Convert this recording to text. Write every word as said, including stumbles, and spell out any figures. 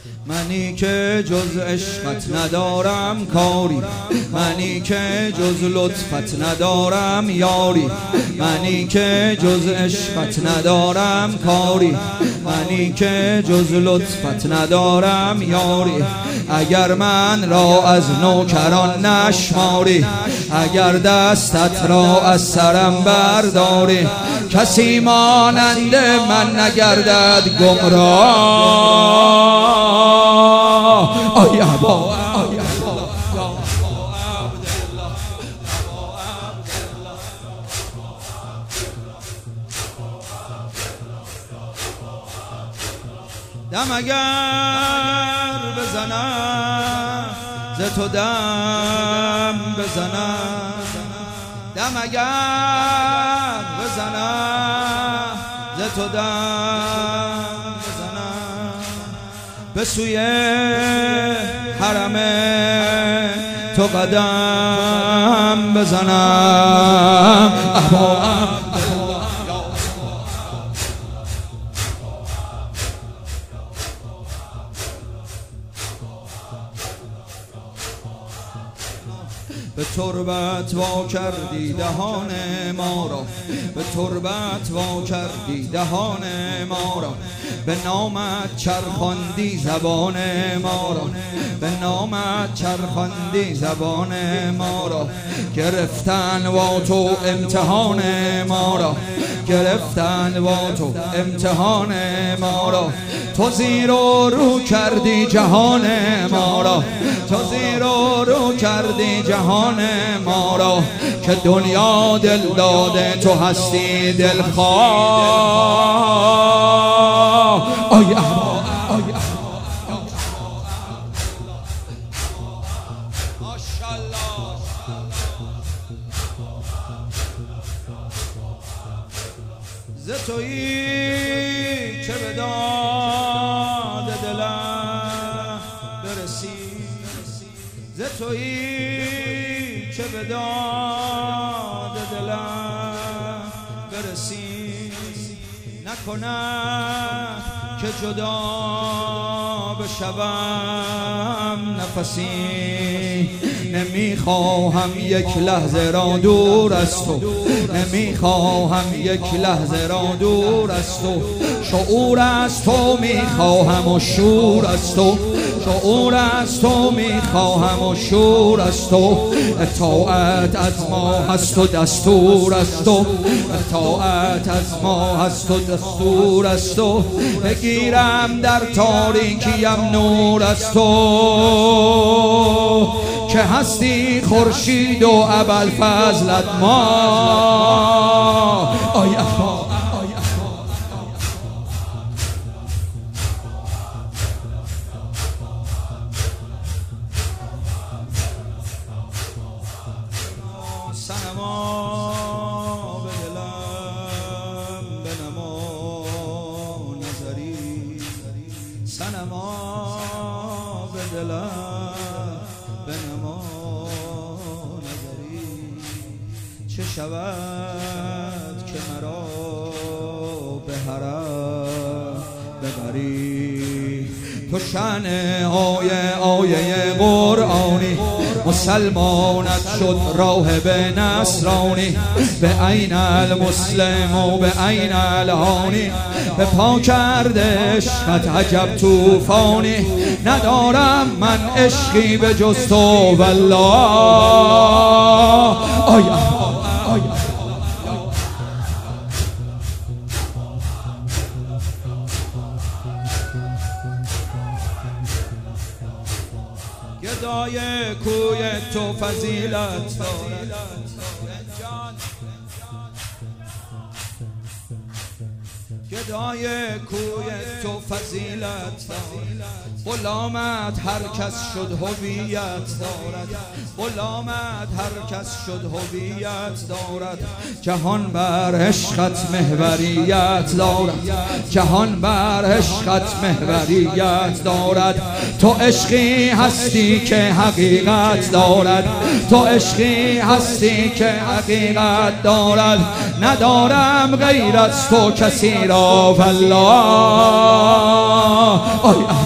منی که جز عشقت ندارم کاری، منی که جز لطفت ندارم یاری، منی که جز عشقت ندارم کاری، منی که جز لطفت ندارم یاری. اگر من را از نوکران نشماری، اگر دستت را از سرم برداری، کسی مانند من نگردد گمراه. آی ابا دم اگر بزنم ز تو دم بزنم، دم اگر بزنم ز تو دم بزنم، به سوی حرم تو قدم بزنم. به تربت وا کردی دهان ما را، به تربت وا کردی دهان ما را، به نامت چرخاندی زبان ما را، به نامت چرخاندی زبان ما را. گرفتن وا تو امتحان ما را، گرفتن وا تو امتحان ما را. تو زیر و رو کردی جهان ما را، تو زیر و رو کردی جهان ما را. که دنیا دل داده تو هستی دلخواه. آی ابا آی ز تویی که به داد دلم برسی، ز تویی که به داد دلم برسی. نکنم که جدا بشوم نفسی، نمیخواهم یک لحظه را دور از تو، نمیخواهم یک لحظه را دور از تو. شعور از تو میخواهم و شور از تو، شعور از تو میخواهم و شور از تو. اطاعت از ما هست و دستور از تو، اطاعت از ما هست و دستور از تو. بگیرم در تاریکیم نور از تو، که هستی خورشید و ابوالفضلت ما. آی ابا صنما به دلم بنما نظری، صنما به دلم بنما نظری. چه شود که مرا به حرم ببری، تو شأن آیه آیه قرآنی. مسلمانت شد راهب نصرانی، به عین المسلم و به عین الهانی. به پا کرده عشقت عجب توفانی، ندارم من عشقی به جز تو والله. آی آی گدای کوی تو فضیلت دارد، گدای کوی تو فضیلت دارد. غلامت هر کس شد هویت دارد، غلامت هر کس شد هویت دارد. جهان بر عشقت محوریت دارد، جهان بر عشقت محوریت دارد. تو عشقی هستی که حقیقت دارد، تو عشقی هستی که حقیقت دارد. ندارم غیر از تو کسی را والله.